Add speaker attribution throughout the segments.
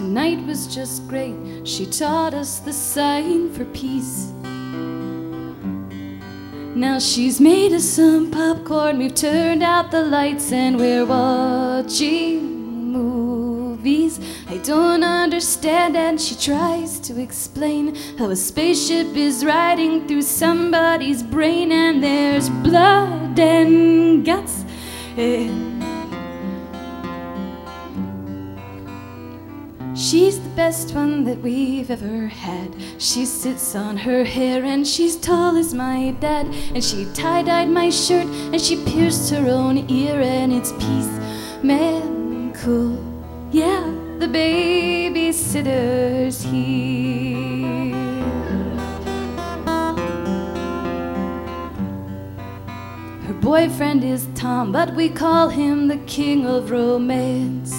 Speaker 1: Tonight was just great. She taught us the sign for peace. Now she's made us some popcorn, we've turned out the lights, and we're watching movies. I don't understand, and she tries to explain how a spaceship is riding through somebody's brain, and there's blood and guts. She's the best one that we've ever had. She sits on her hair and she's tall as my dad. And she tie-dyed my shirt and she pierced her own ear, and it's peace, man, cool. Yeah, the babysitter's here. Her boyfriend is Tom, but we call him the king of romance.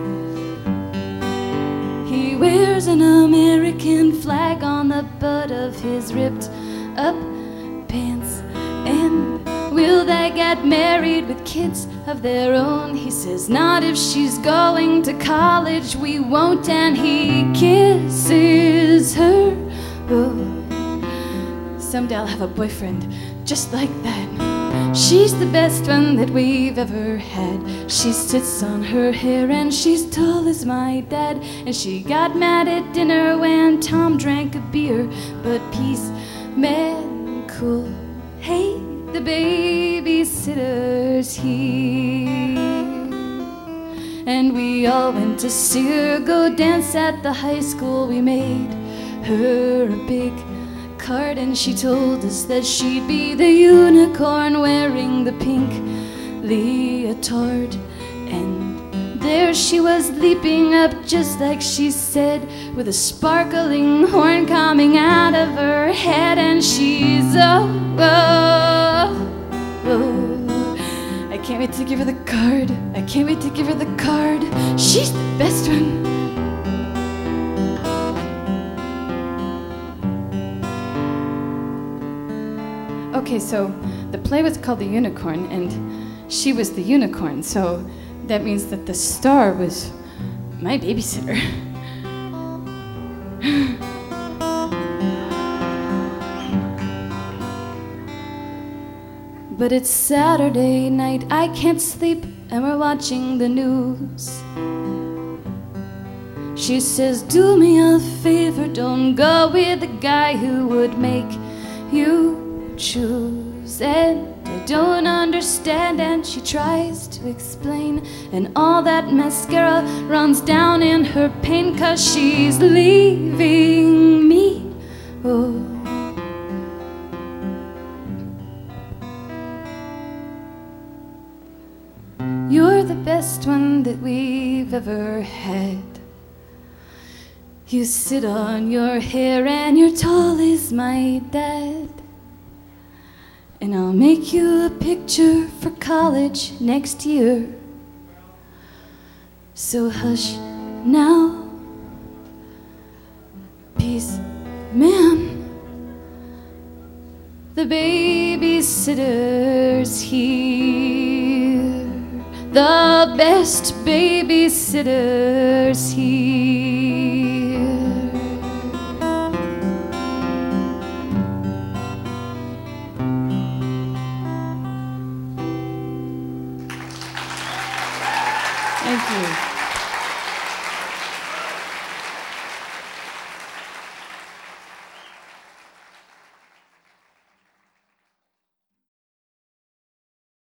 Speaker 1: He wears an American flag on the butt of his ripped up pants. And will they get married with kids of their own? He says not if she's going to college, we won't. And he kisses her. Oh, someday I'll have a boyfriend just like that. She's the best one that we've ever had. She sits on her hair and she's tall as my dad. And she got mad at dinner when Tom drank a beer. But peace, man, cool. Hey, the babysitter's here. And we all went to see her go dance at the high school. We made her a big card, and she told us that she'd be the unicorn wearing the pink leotard. And there she was leaping up just like she said, with a sparkling horn coming out of her head. And she's I can't wait to give her the card. I can't wait to give her the card. She's the best one. Okay, so the play was called The Unicorn, and she was the unicorn, so that means that the star was my babysitter. But it's Saturday night, I can't sleep, and we're watching the news. She says, do me a favor, don't go with the guy who would make you choose. And I don't understand, and she tries to explain, and all that mascara runs down in her pain, 'cause she's leaving me. Oh, you're the best one that we've ever had. You sit on your hair and you're tall as my dad. And I'll make you a picture for college next year. So hush now, peace, man. The babysitter's here. The best babysitter's here. Thank you.